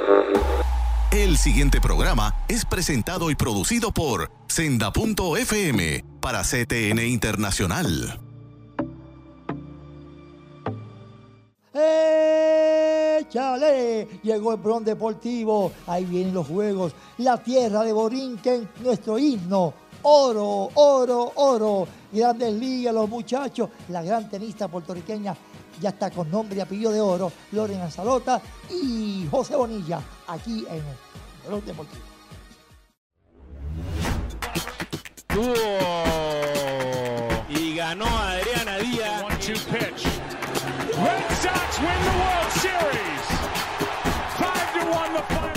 El siguiente programa es presentado y producido por Senda.fm para CTN Internacional. ¡Échale! Llegó el Bron Deportivo. Ahí vienen los juegos. La tierra de Borinquen, nuestro himno. Oro, oro, oro. Grandes ligas, los muchachos. La gran tenista puertorriqueña ya está con nombre y apellido de oro. Loren Anzalota y José Bonilla. Aquí en el Bron Deportivo. Y ganó Adriana Díaz. 1-2 pitch. Red Sox win the World Series. 5-1 the final.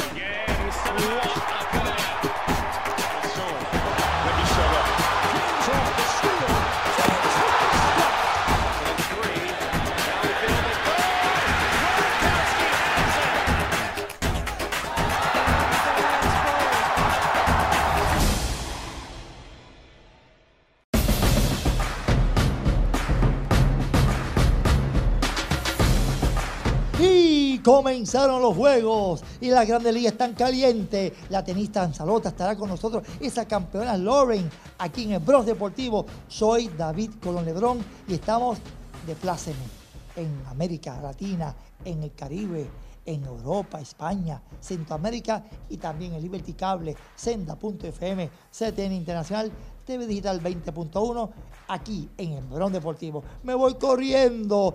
Comenzaron los juegos y las grandes ligas están calientes. La tenista Anzalota estará con nosotros. Esa campeona Loren aquí en el Bron Deportivo. Soy David Colón Lebrón y estamos de pláceme en América Latina, en el Caribe, en Europa, España, Centroamérica y también el Liberty Cable, Senda.fm, CTN Internacional, TV Digital 20.1, aquí en el Bron Deportivo. Me voy corriendo.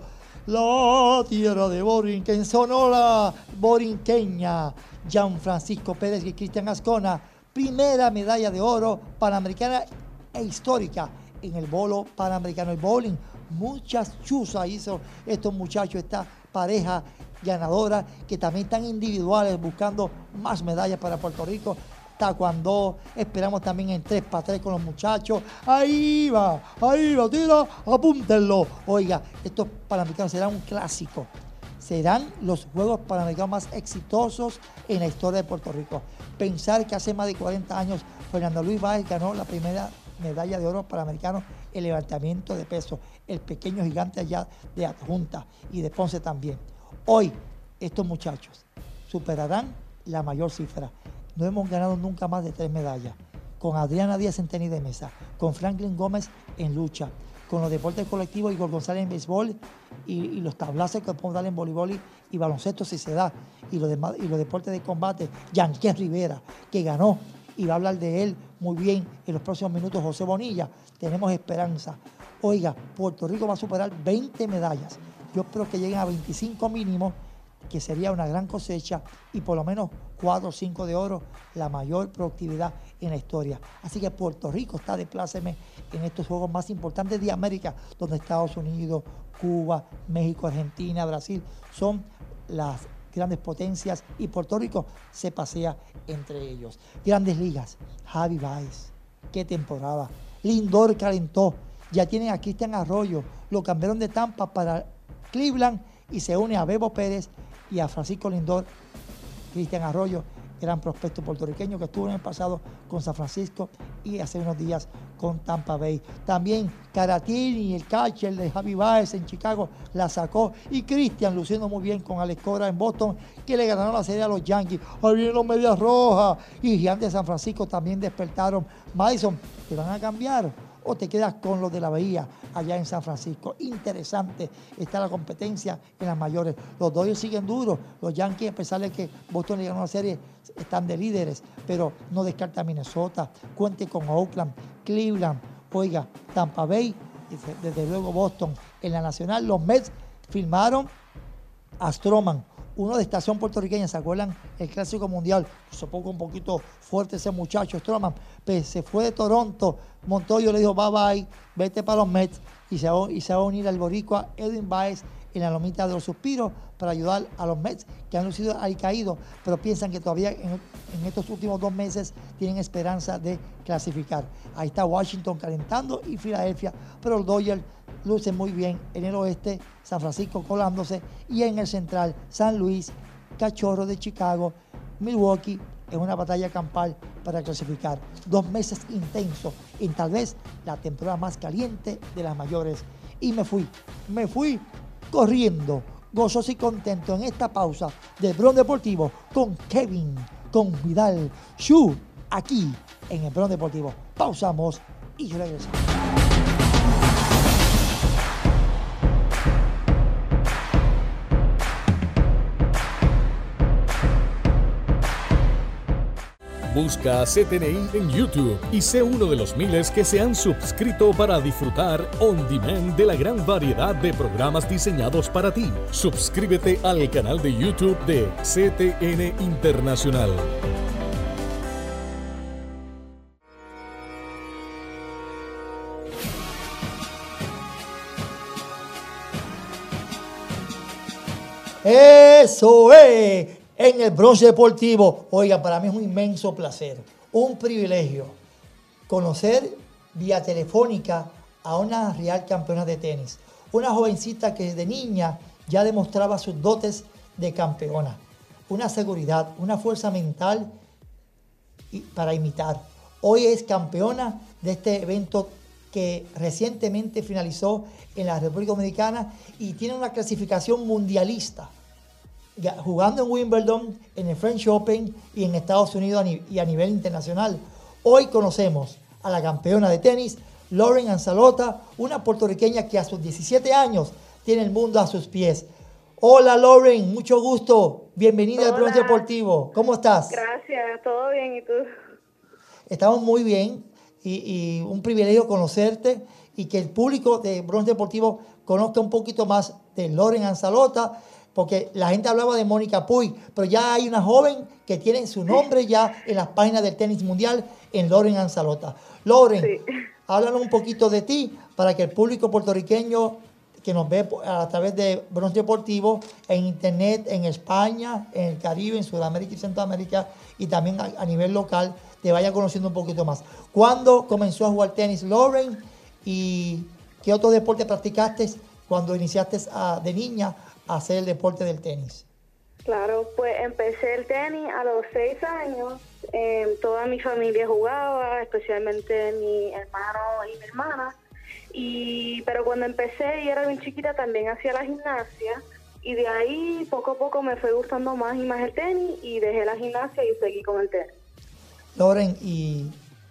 La tierra de Borinquen, Sonora borinqueña. Gianfrancisco Pérez y Cristian Ascona, primera medalla de oro panamericana e histórica en el bolo panamericano, el bowling. Muchas chuzas hizo estos muchachos, esta pareja ganadora, que también están individuales buscando más medallas para Puerto Rico. Taekwondo, esperamos también en 3x3 con los muchachos. Ahí va, tira, apúntenlo. Oiga, estos panamericanos serán un clásico. Serán los Juegos Panamericanos más exitosos en la historia de Puerto Rico. Pensar que hace más de 40 años Fernando Luis Báez ganó la primera medalla de oro panamericano en levantamiento de peso. El pequeño gigante allá de Adjunta y de Ponce también. Hoy, estos muchachos superarán la mayor cifra. No hemos ganado nunca más de 3 medallas. Con Adriana Díaz en tenis de mesa, con Franklin Gómez en lucha, con los deportes colectivos, Igor González en béisbol y los tablazos que podemos dar en voleibol y baloncesto si se da, y los deportes de combate, Yanquén Rivera, que ganó, y va a hablar de él muy bien en los próximos minutos José Bonilla. Tenemos esperanza. Oiga, Puerto Rico va a superar 20 medallas. Yo espero que lleguen a 25 mínimo, que sería una gran cosecha, y por lo menos 4 o 5 de oro, la mayor productividad en la historia. Así que Puerto Rico está de pláceme en estos juegos más importantes de América, donde Estados Unidos, Cuba, México, Argentina, Brasil son las grandes potencias y Puerto Rico se pasea entre ellos. Grandes ligas, Javi Baez, qué temporada. Lindor calentó, ya tienen a Cristian Arroyo, lo cambiaron de Tampa para Cleveland y se une a Bebo Pérez y a Francisco Lindor. Cristian Arroyo, gran prospecto puertorriqueño que estuvo en el pasado con San Francisco y hace unos días con Tampa Bay. También Caratini, el catcher de Javi Baez en Chicago, la sacó. Y Cristian luciendo muy bien con Alex Cora en Boston, que le ganaron la serie a los Yankees. Ahí vienen los Medias Rojas. Y Gigantes de San Francisco también despertaron. Madison, ¿te van a cambiar o te quedas con los de la Bahía allá en San Francisco? Interesante está la competencia en las mayores. Los Dodgers siguen duros. Los Yankees, a pesar de que Boston le ganó una serie, están de líderes, pero no descarta a Minnesota. Cuente con Oakland, Cleveland, oiga, Tampa Bay, desde luego Boston. En la nacional, los Mets firmaron a Stroman, uno de estación puertorriqueña. ¿Se acuerdan? El Clásico Mundial. Se puso un poquito fuerte ese muchacho, Stroman. Pues se fue de Toronto. Montoyo le dijo, bye bye, vete para los Mets. Y se va a unir al boricua Edwin Baez en la lomita de los suspiros para ayudar a los Mets, que han lucido alicaídos, pero piensan que todavía en estos últimos 2 meses tienen esperanza de clasificar. Ahí está Washington calentando y Filadelfia, pero los Dodgers lucen muy bien en el oeste, San Francisco colándose, y en el central, San Luis, Cachorros de Chicago, Milwaukee, en una batalla campal para clasificar. 2 meses intensos en tal vez la temporada más caliente de las mayores. Y me fui corriendo. gozoso y contento en esta pausa de Bron Deportivo con Kevin, con Vidal, Shu, aquí en el Bron Deportivo. Pausamos y regresamos. Busca CTNI en YouTube y sé uno de los miles que se han suscrito para disfrutar on demand de la gran variedad de programas diseñados para ti. Suscríbete al canal de YouTube de CTN Internacional. Eso es, en el Bronce Deportivo. Oiga, para mí es un inmenso placer, un privilegio conocer vía telefónica a una real campeona de tenis. Una jovencita que desde niña ya demostraba sus dotes de campeona. Una seguridad, una fuerza mental para imitar. Hoy es campeona de este evento que recientemente finalizó en la República Dominicana y tiene una clasificación mundialista, jugando en Wimbledon, en el French Open y en Estados Unidos y a nivel internacional. Hoy conocemos a la campeona de tenis, Lauren Anzalota, una puertorriqueña que a sus 17 años tiene el mundo a sus pies. Hola Lauren, mucho gusto. Bienvenida al Bronce Deportivo. ¿Cómo estás? Gracias, todo bien, ¿y tú? Estamos muy bien y un privilegio conocerte y que el público de Bronce Deportivo conozca un poquito más de Lauren Anzalota, porque la gente hablaba de Mónica Puig, pero ya hay una joven que tiene su nombre ya en las páginas del tenis mundial, en Lauren Anzalota. Lauren, sí, háblanos un poquito de ti para que el público puertorriqueño que nos ve a través de Bronce Deportivo en internet, en España, en el Caribe, en Sudamérica y Centroamérica y también a nivel local, te vaya conociendo un poquito más. ¿Cuándo comenzó a jugar tenis Lauren y qué otro deporte practicaste cuando iniciaste de niña a hacer el deporte del tenis? Claro, pues empecé el tenis a los 6 años. Toda mi familia jugaba, especialmente mi hermano y mi hermana. Pero cuando empecé y era bien chiquita también hacía la gimnasia. Y de ahí poco a poco me fue gustando más y más el tenis y dejé la gimnasia y seguí con el tenis. Lauren, ¿y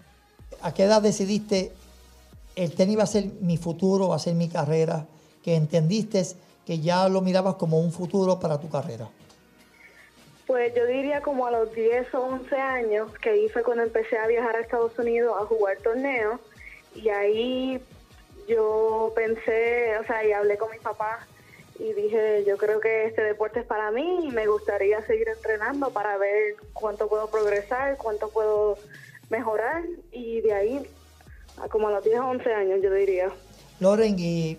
a qué edad decidiste el tenis va a ser mi futuro, va a ser mi carrera? Que entendiste que ya lo mirabas como un futuro para tu carrera. Pues yo diría como a los 10 o 11 años, que ahí fue cuando empecé a viajar a Estados Unidos a jugar torneos. Y ahí yo pensé, y hablé con mi papá y dije, yo creo que este deporte es para mí y me gustaría seguir entrenando para ver cuánto puedo progresar, cuánto puedo mejorar. Y de ahí, como a los 10 o 11 años, yo diría. Lauren, y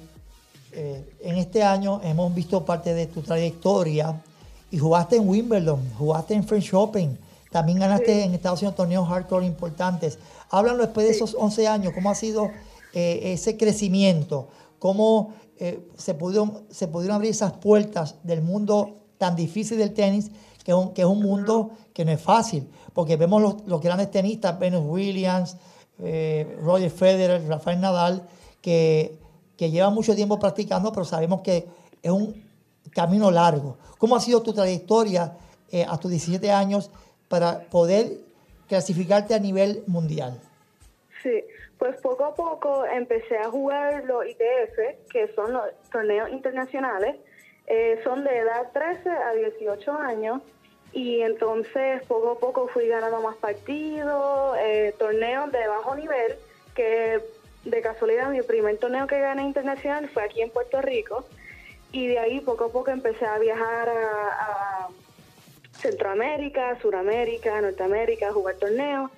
en este año hemos visto parte de tu trayectoria y jugaste en Wimbledon, jugaste en French Open, también ganaste en Estados Unidos torneos hardcore importantes. Háblanos después de esos 11 años, ¿cómo ha sido ese crecimiento? ¿Cómo se pudieron abrir esas puertas del mundo tan difícil del tenis, que es un mundo que no es fácil? Porque vemos los grandes tenistas, Venus Williams, Roger Federer, Rafael Nadal, que llevan mucho tiempo practicando, pero sabemos que es un camino largo. ¿Cómo ha sido tu trayectoria a tus 17 años para poder clasificarte a nivel mundial? Sí, pues poco a poco empecé a jugar los ITF, que son los torneos internacionales. Son de edad 13 a 18 años. Y entonces poco a poco fui ganando más partidos, torneos de bajo nivel, que de casualidad mi primer torneo que gané internacional fue aquí en Puerto Rico. Y de ahí poco a poco empecé a viajar a Centroamérica, Suramérica, Norteamérica, a jugar torneos.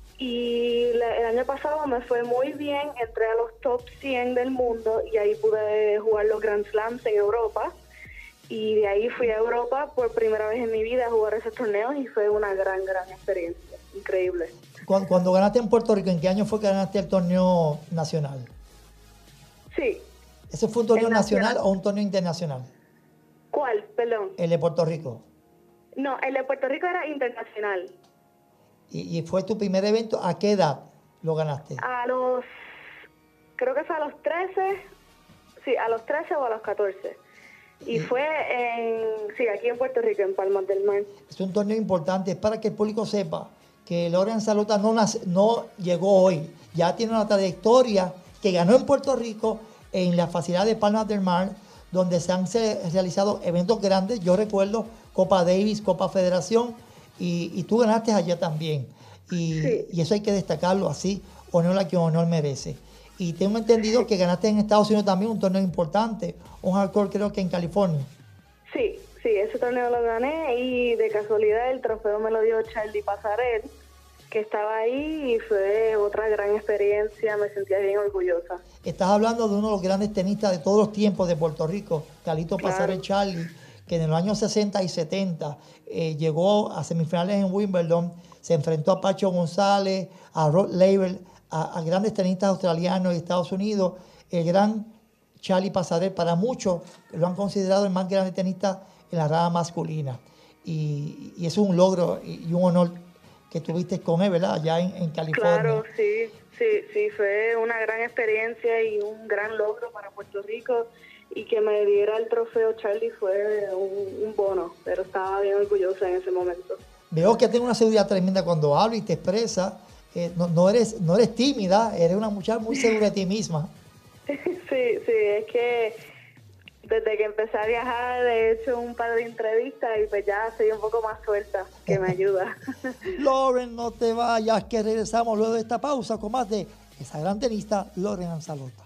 Y el año pasado me fue muy bien, entré a los top 100 del mundo y ahí pude jugar los Grand Slams en Europa. Y de ahí fui a Europa por primera vez en mi vida a jugar esos torneos y fue una gran experiencia, increíble. Cuando ganaste en Puerto Rico, ¿en qué año fue que ganaste el torneo nacional? Sí. ¿Ese fue un torneo nacional o un torneo internacional? ¿Cuál? Perdón. El de Puerto Rico. No, el de Puerto Rico era internacional. ¿Y fue tu primer evento? ¿A qué edad lo ganaste? Creo que fue a los 13, sí, a los 13 o a los 14. Y fue aquí en Puerto Rico, en Palmas del Mar. Es un torneo importante, es para que el público sepa que Lauren Anzalota no llegó hoy, ya tiene una trayectoria que ganó en Puerto Rico en la facilidad de Palmas del Mar, donde se han realizado eventos grandes. Yo recuerdo Copa Davis, Copa Federación, y tú ganaste allá también. Y eso hay que destacarlo así, honor a quien honor merece. Y tengo entendido que ganaste en Estados Unidos también un torneo importante, un hardcore creo que en California. Sí, ese torneo lo gané y de casualidad el trofeo me lo dio Charlie Pasarel, que estaba ahí, y fue otra gran experiencia, me sentía bien orgullosa. Estás hablando de uno de los grandes tenistas de todos los tiempos de Puerto Rico, Carlito Pasarel Charlie, que en los años 60 y 70 llegó a semifinales en Wimbledon, se enfrentó a Pacho González, a Rod Laver, a grandes tenistas australianos y Estados Unidos. El gran Charlie Pasarel, para muchos lo han considerado el más grande tenista en la rama masculina. Y es un logro y un honor que tuviste con él, ¿verdad? Allá en California. Claro, sí, fue una gran experiencia y un gran logro para Puerto Rico, y que me diera el trofeo Charlie fue un bono, pero estaba bien orgullosa en ese momento. Veo que tienes una seguridad tremenda cuando hablas y te expresas. No eres tímida, eres una muchacha muy segura de ti misma. Sí, es que desde que empecé a viajar he hecho un par de entrevistas y pues ya soy un poco más suelta, que me ayuda. Lauren, no te vayas, que regresamos luego de esta pausa con más de esa gran tenista, Lauren Anzalota.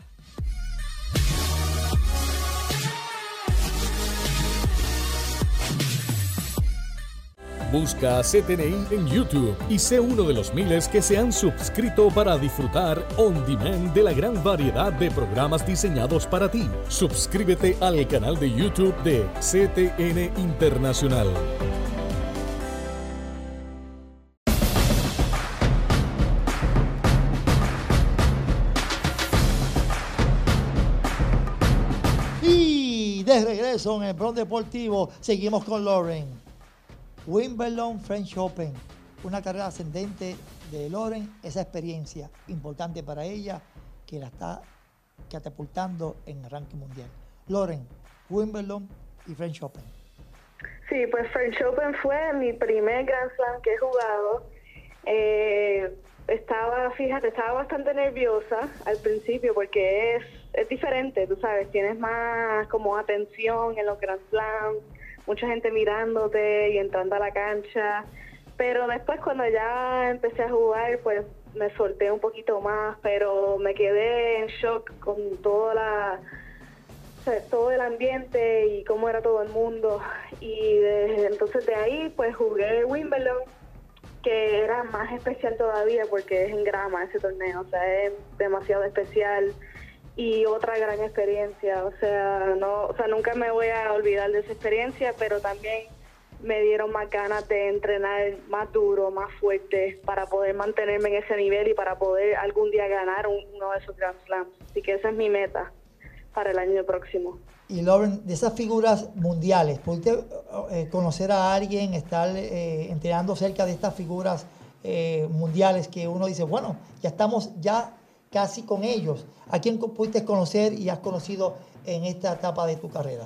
Busca CTNI en YouTube y sé uno de los miles que se han suscrito para disfrutar on demand de la gran variedad de programas diseñados para ti. Suscríbete al canal de YouTube de CTN Internacional. Y de regreso en el Bronx Deportivo seguimos con Lauren. Wimbledon French Open, una carrera ascendente de Lauren, esa experiencia importante para ella que la está catapultando en el ranking mundial. Lauren, Wimbledon y French Open. Sí, pues French Open fue mi primer Grand Slam que he jugado. Estaba bastante nerviosa al principio porque es diferente, tú sabes, tienes más como atención en los Grand Slams, mucha gente mirándote y entrando a la cancha, pero después cuando ya empecé a jugar, pues me solté un poquito más, pero me quedé en shock con todo el ambiente y cómo era todo el mundo, y entonces de ahí pues jugué Wimbledon, que era más especial todavía porque es en grama ese torneo, o sea, es demasiado especial. Y otra gran experiencia, nunca me voy a olvidar de esa experiencia, pero también me dieron más ganas de entrenar más duro, más fuerte, para poder mantenerme en ese nivel y para poder algún día ganar uno de esos Grand Slams. Así que esa es mi meta para el año próximo. Y Lauren, de esas figuras mundiales, ¿pudiste conocer a alguien, estar entrenando cerca de estas figuras mundiales que uno dice, bueno, ya estamos casi con ellos? ¿A quién pudiste conocer y has conocido en esta etapa de tu carrera?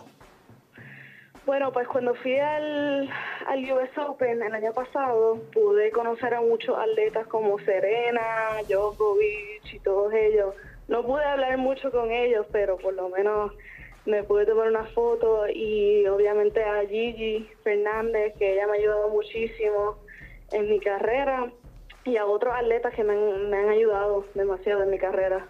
Bueno, pues cuando fui al US Open el año pasado, pude conocer a muchos atletas como Serena, Djokovic y todos ellos. No pude hablar mucho con ellos, pero por lo menos me pude tomar una foto, y obviamente a Gigi Fernández, que ella me ha ayudado muchísimo en mi carrera, y a otros atletas que me han ayudado demasiado en mi carrera.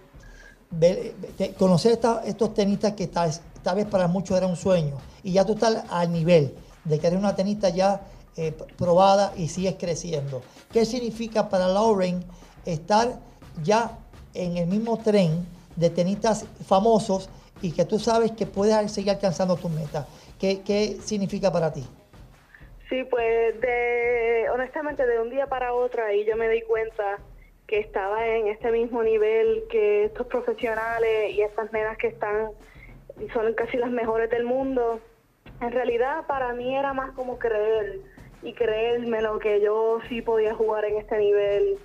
Conocer estos tenistas que tal vez para muchos era un sueño, y ya tú estás al nivel de que eres una tenista ya probada y sigues creciendo. ¿Qué significa para Lauren estar ya en el mismo tren de tenistas famosos y que tú sabes que puedes seguir alcanzando tus metas? ¿Qué significa para ti? Sí, pues honestamente de un día para otro ahí yo me di cuenta que estaba en este mismo nivel que estos profesionales y estas nenas que son casi las mejores del mundo. En realidad para mí era más como creerme lo que yo sí podía jugar en este nivel.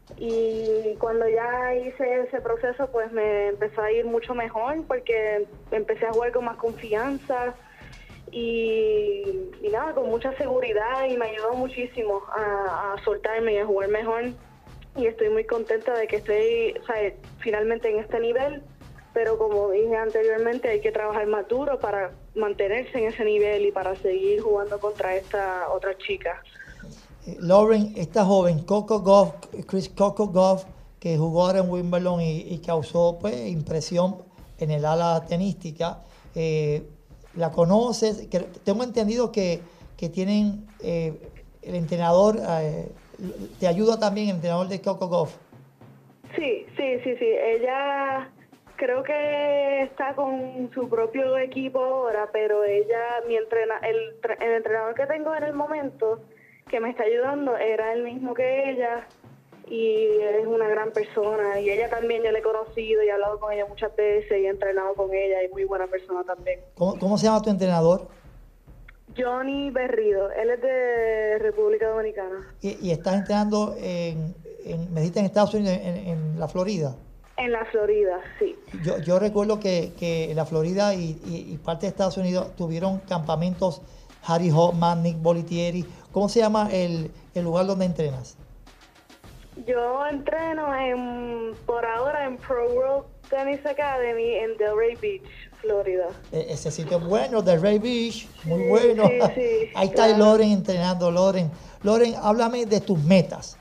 Y cuando ya hice ese proceso, pues me empezó a ir mucho mejor porque empecé a jugar con más confianza y nada, con mucha seguridad, y me ayudó muchísimo a soltarme y a jugar mejor, y estoy muy contenta de que estoy, o sea, finalmente en este nivel, pero como dije anteriormente, hay que trabajar más duro para mantenerse en ese nivel y para seguir jugando contra esta otra chica. Lauren, esta joven, Chris Coco Gauff, que jugó ahora en Wimbledon y causó pues impresión en el ala tenística, ¿la conoces? Tengo entendido que tienen el entrenador, te ayuda también el entrenador de Coco Gauff. Sí. Ella creo que está con su propio equipo ahora, pero ella, el entrenador que tengo en el momento, que me está ayudando, era el mismo que ella, y es una gran persona, y ella también, yo la he conocido y he hablado con ella muchas veces y he entrenado con ella, y muy buena persona también. ¿Cómo se llama tu entrenador? Johnny Berrido, él es de República Dominicana. ¿Y estás entrenando me dijiste en Estados Unidos, en la Florida? En la Florida, sí. Yo recuerdo que la Florida y parte de Estados Unidos tuvieron campamentos. Harry Hoffman, Nick Bolitieri. ¿Cómo se llama el lugar donde entrenas? Yo entreno por ahora en Pro World Tennis Academy en Delray Beach, Florida. Ese sitio es bueno, Delray Beach, muy bueno. Sí, Ahí está claro. Lauren entrenando. Lauren, háblame de tus metas.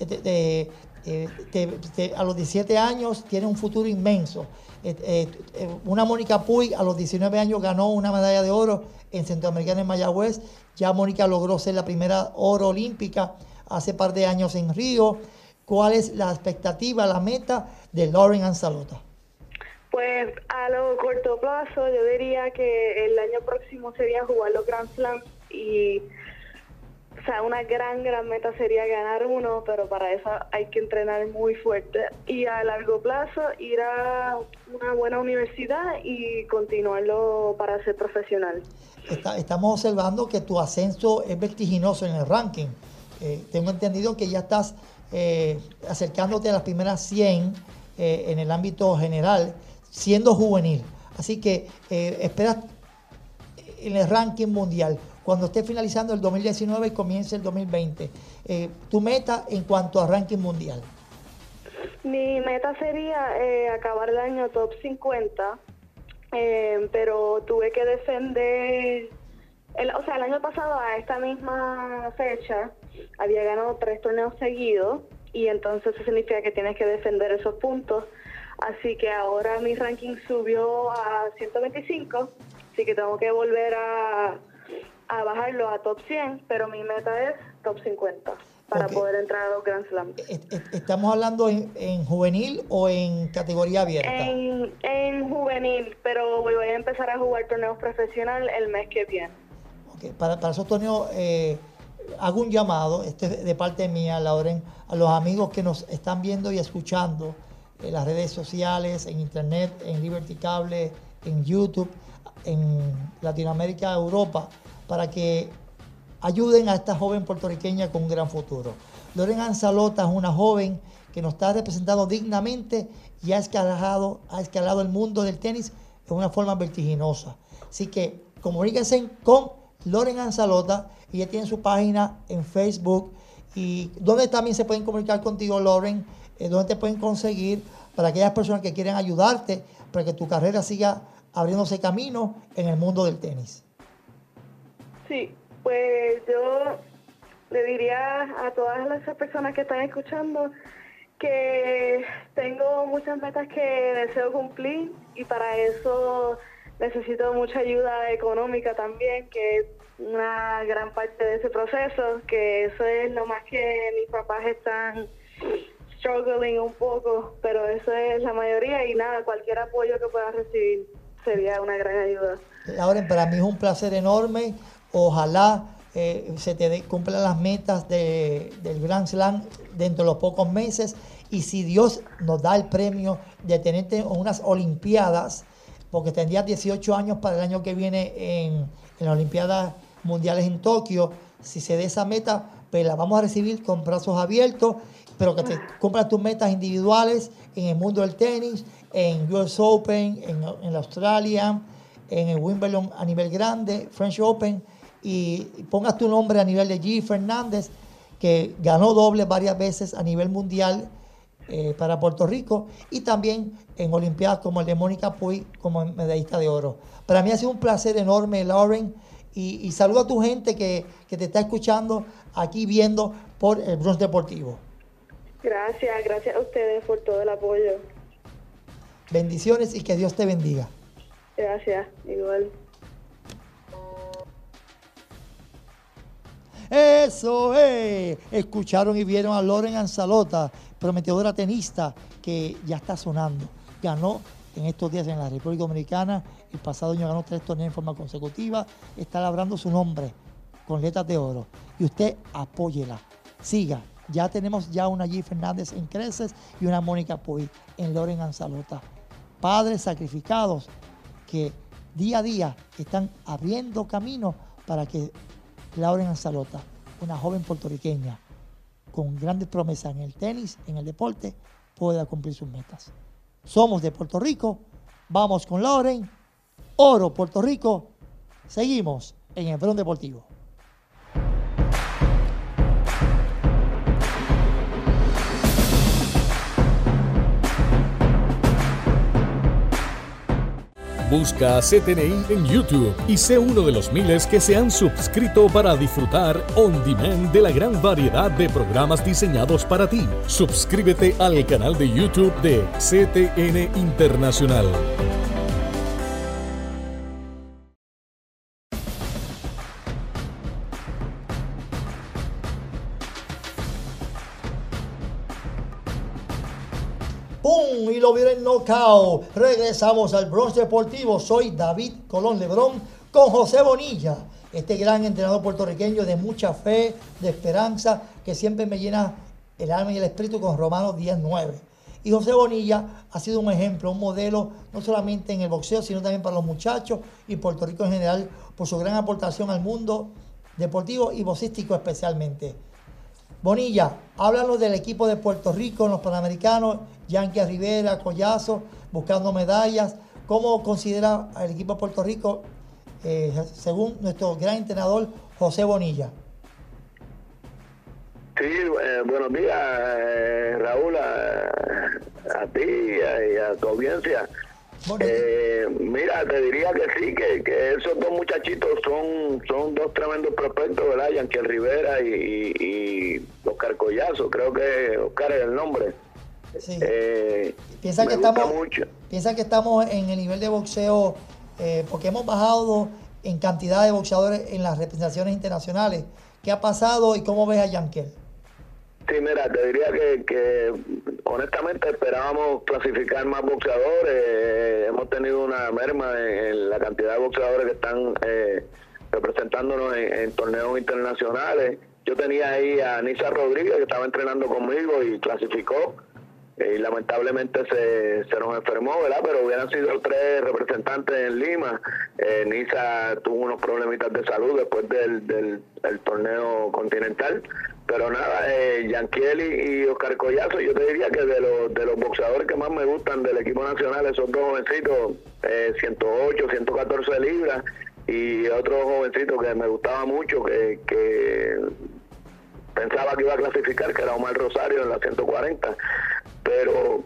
A los 17 años tienes un futuro inmenso. Una Mónica Puig a los 19 años ganó una medalla de oro en Centroamericana en Mayagüez. Ya Mónica logró ser la primera oro olímpica hace par de años en Río. ¿Cuál es la expectativa, la meta de Lauren Anzalota? Pues a lo corto plazo yo diría que el año próximo sería jugar los Grand Slams, y o sea, una gran meta sería ganar uno, pero para eso hay que entrenar muy fuerte. Y a largo plazo ir a una buena universidad y continuarlo para ser profesional. Estamos observando que tu ascenso es vertiginoso en el ranking. Tengo entendido que ya estás acercándote a las primeras 100 en el ámbito general, siendo juvenil. Así que esperas en el ranking mundial, cuando esté finalizando el 2019 y comience el 2020. ¿Tu meta en cuanto a ranking mundial? Mi meta sería acabar el año top 50, pero tuve que defender, el año pasado a esta misma fecha había ganado 3 torneos seguidos, y entonces eso significa que tienes que defender esos puntos. Así que ahora mi ranking subió a 125, así que tengo que volver a bajarlo a top 100, pero mi meta es top 50 para poder entrar a los Grand Slam. ¿Estamos hablando en juvenil o en categoría abierta? En juvenil, pero voy a empezar a jugar torneos profesional el mes que viene. Okay. Para esos torneos hago un llamado, de parte mía, Lauren, a los amigos que nos están viendo y escuchando en las redes sociales, en internet, en Liberty Cable, en YouTube, en Latinoamérica, Europa, para que ayuden a esta joven puertorriqueña con un gran futuro. Lauren Anzalota es una joven que nos está representando dignamente y ha escalado el mundo del tenis de una forma vertiginosa. Así que comuníquense con Lauren Anzalota. Ella tiene su página en Facebook, y donde también se pueden comunicar contigo, Lauren, donde te pueden conseguir para aquellas personas que quieren ayudarte para que tu carrera siga abriéndose camino en el mundo del tenis. Sí, pues yo le diría a todas esas personas que están escuchando que tengo muchas metas que deseo cumplir, y para eso necesito mucha ayuda económica también, que es una gran parte de ese proceso, que eso es lo más que mis papás están struggling un poco, pero eso es la mayoría, y nada, cualquier apoyo que puedas recibir sería una gran ayuda. Lauren, para mí es un placer enorme. Ojalá se te cumplan las metas del Grand Slam dentro de los pocos meses, y si Dios nos da el premio de tenerte en unas Olimpiadas, porque tendrías 18 años para el año que viene en las Olimpiadas Mundiales en Tokio. Si se dé esa meta, pues la vamos a recibir con brazos abiertos, pero que te cumplan tus metas individuales en el mundo del tenis, en US Open, en la Australia, en el Wimbledon a nivel grande, French Open, y pongas tu nombre a nivel de G. Fernández, que ganó doble varias veces a nivel mundial para Puerto Rico, y también en Olimpiadas como el de Mónica Puig como medallista de oro. Para mí ha sido un placer enorme, Lauren, y saludo a tu gente que te está escuchando aquí viendo por el Bronx Deportivo. Gracias a ustedes por todo el apoyo. Bendiciones y que Dios te bendiga. Gracias, igual. Eso es. Escucharon y vieron a Lauren Anzalota, prometedora tenista, que ya está sonando. Ganó en estos días en la República Dominicana. El pasado año ganó 3 torneos en forma consecutiva. Está labrando su nombre con letras de oro. Y usted apóyela. Siga. Ya tenemos una G. Fernández en creces y una Mónica Puig en Lauren Anzalota. Padres sacrificados que día a día están abriendo camino para que Lauren Anzalota, una joven puertorriqueña con grandes promesas en el tenis, en el deporte, pueda cumplir sus metas. Somos de Puerto Rico, vamos con Lauren, oro Puerto Rico, seguimos en el Bronx Deportivo. Busca CTNI en YouTube y sé uno de los miles que se han suscrito para disfrutar on demand de la gran variedad de programas diseñados para ti. Suscríbete al canal de YouTube de CTN Internacional. ¡Pum! Y lo vieron en knockout. Regresamos al Bronx Deportivo. Soy David Colón Lebrón con José Bonilla, este gran entrenador puertorriqueño de mucha fe, de esperanza, que siempre me llena el alma y el espíritu con Romanos 10:9. Y José Bonilla ha sido un ejemplo, un modelo, no solamente en el boxeo, sino también para los muchachos y Puerto Rico en general, por su gran aportación al mundo deportivo y boxístico especialmente. Bonilla, háblanos del equipo de Puerto Rico en los Panamericanos, Yanqui Rivera, Collazo, buscando medallas. ¿Cómo considera al equipo de Puerto Rico, según nuestro gran entrenador José Bonilla? Sí, buenos días, Raúl, a ti y a tu audiencia. Mira, te diría que sí, que esos dos muchachitos son dos tremendos prospectos, ¿verdad? Yanqui Rivera y Oscar Collazo, creo que Oscar es el nombre. Sí. Piensa que estamos en el nivel de boxeo, porque hemos bajado en cantidad de boxeadores en las representaciones internacionales. ¿Qué ha pasado y cómo ves a Yanqui? Sí, mira, te diría que honestamente esperábamos clasificar más boxeadores. Hemos tenido una merma en la cantidad de boxeadores que están representándonos en torneos internacionales. Yo tenía ahí a Nisa Rodríguez, que estaba entrenando conmigo y clasificó. Y lamentablemente se nos enfermó, ¿verdad? Pero hubieran sido 3 representantes en Lima. Nisa tuvo unos problemitas de salud después del torneo continental. Pero nada, Yanquiel y Oscar Collazo, yo te diría que de los boxeadores que más me gustan del equipo nacional, esos dos jovencitos, 108, 114 libras, y otro jovencito que me gustaba mucho, que pensaba que iba a clasificar, que era Omar Rosario en la 140, pero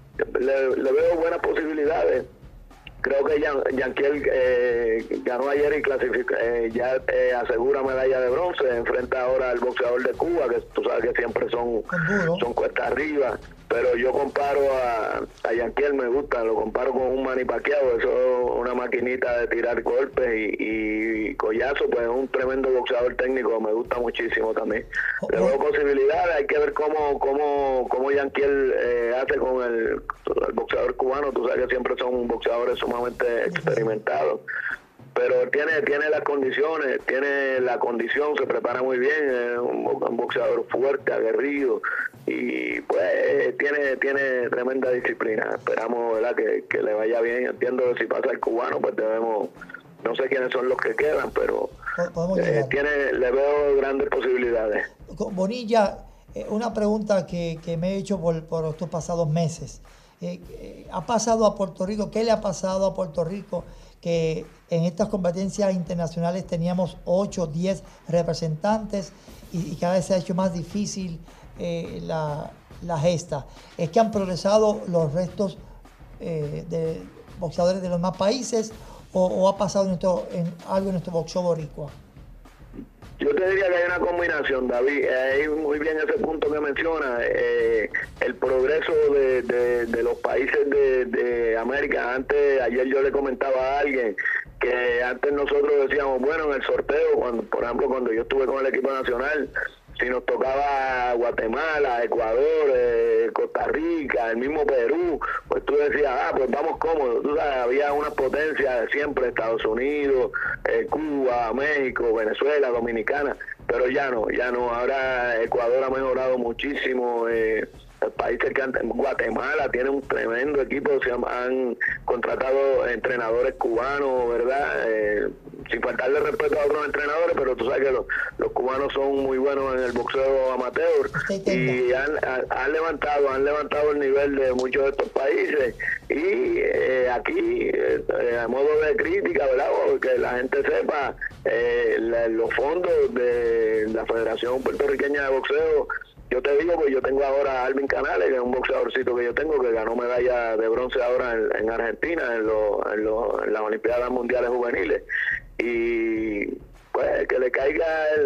le veo buenas posibilidades. Creo que Yanquiel ganó ayer y clasificó, ya asegura medalla de bronce. Enfrenta ahora al boxeador de Cuba, que tú sabes que siempre son cuesta arriba. Pero yo comparo a Yanquiel, me gusta, lo comparo con un Manny Pacquiao, eso es una maquinita de tirar golpes, y Collazo, pues es un tremendo boxeador técnico, me gusta muchísimo también. Le veo posibilidades, hay que ver cómo Yanquiel hace con el boxeador cubano. Tú sabes que siempre son boxeadores sumamente experimentados, pero tiene las condiciones, tiene la condición, se prepara muy bien, es un boxeador fuerte, aguerrido, y pues tiene tremenda disciplina. Esperamos, ¿verdad?, que le vaya bien. Entiendo que si pasa el cubano, pues debemos, no sé quiénes son los que quedan, pero le veo grandes posibilidades. Bonilla, una pregunta que me he hecho por estos pasados meses. ¿Ha pasado a Puerto Rico? ¿Qué le ha pasado a Puerto Rico? que en estas competencias internacionales teníamos 8 o 10 representantes y cada vez se ha hecho más difícil la gesta. ¿Es que han progresado los restos de boxeadores de los demás países o ha pasado algo en nuestro boxeo boricua? Yo te diría que hay una combinación, David. Hay muy bien ese punto que menciona, el progreso de los países de América. Ayer yo le comentaba a alguien que antes nosotros decíamos, bueno, en el sorteo, por ejemplo, cuando yo estuve con el equipo nacional, si nos tocaba Guatemala, Ecuador, Costa Rica, el mismo Perú, pues tú decías, pues vamos cómodos. Tú sabes, había una potencia siempre, Estados Unidos, Cuba, México, Venezuela, Dominicana, pero ya no. Ahora Ecuador ha mejorado muchísimo. Países que Guatemala tiene un tremendo equipo, han contratado entrenadores cubanos, ¿verdad? Sin faltarle respeto a otros entrenadores, pero tú sabes que los cubanos son muy buenos en el boxeo amateur y han levantado el nivel de muchos de estos países. Y aquí, a modo de crítica, ¿verdad? Que la gente sepa, los fondos de la Federación Puertorriqueña de Boxeo. Yo te digo, pues yo tengo ahora a Alvin Canales, que es un boxeadorcito que yo tengo, que ganó medalla de bronce ahora en Argentina, en las Olimpiadas Mundiales Juveniles. Y pues que le caiga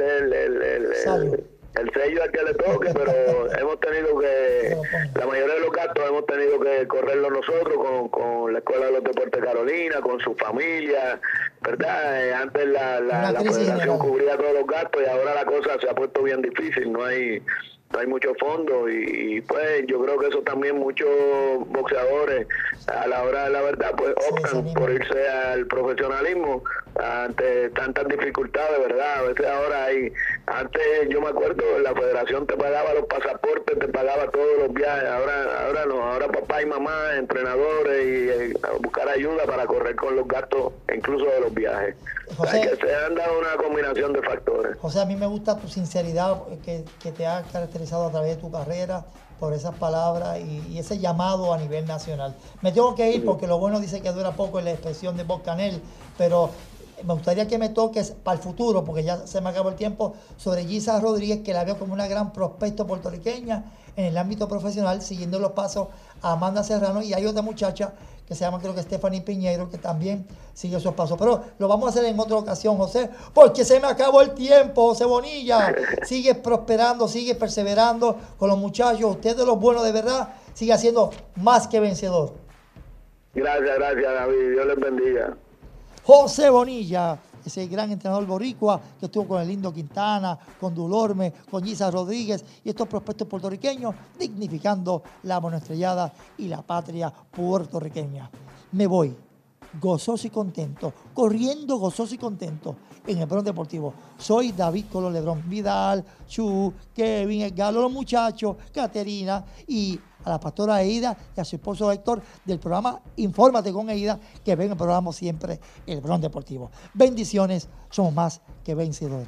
el sello al que le toque, pero hemos tenido que, la mayoría de los gastos hemos tenido que correrlo nosotros con la Escuela de los Deportes Carolina, con su familia, ¿verdad? Antes la federación cubría todos los gastos y ahora la cosa se ha puesto bien difícil, no hay muchos fondos y pues yo creo que eso también muchos boxeadores a la hora de la verdad pues optan por irse al profesionalismo ante tantas dificultades, ¿verdad? A veces antes yo me acuerdo, la federación te pagaba los pasaportes, te pagaba todos los viajes, ahora no, ahora papá y mamá, entrenadores y buscar ayuda para correr con los gastos incluso de los viajes. José, que se han dado una combinación de factores. José, a mí me gusta tu sinceridad que te ha caracterizado a través de tu carrera por esas palabras y ese llamado a nivel nacional. Me tengo que ir porque lo bueno dice que dura poco en la expresión de Bob Canel, pero me gustaría que me toques para el futuro, porque ya se me acabó el tiempo, sobre Yisa Rodríguez, que la veo como una gran prospecto puertorriqueña en el ámbito profesional, siguiendo los pasos a Amanda Serrano, y hay otra muchacha que se llama, creo que Stephanie Piñero, que también sigue esos pasos. Pero lo vamos a hacer en otra ocasión, José, porque se me acabó el tiempo, José Bonilla. Sigue prosperando, sigue perseverando con los muchachos. Usted de los buenos de verdad, sigue siendo más que vencedor. Gracias, David. Dios les bendiga. José Bonilla, ese gran entrenador boricua que estuvo con el Lindo Quintana, con Dulorme, con Yisa Rodríguez y estos prospectos puertorriqueños, dignificando la monoestrellada y la patria puertorriqueña. Me voy gozoso y contento, corriendo gozoso y contento en el Bronx Deportivo. Soy David Colón Lebrón, Vidal, Chu, Kevin, el Galo, los muchachos, Caterina y a la pastora Aida y a su esposo Héctor del programa Infórmate con Aida, que ven el programa siempre el Bronx Deportivo. Bendiciones, somos más que vencedores.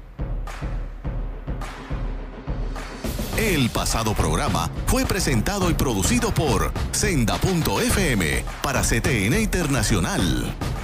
El pasado programa fue presentado y producido por Senda.fm para CTN Internacional.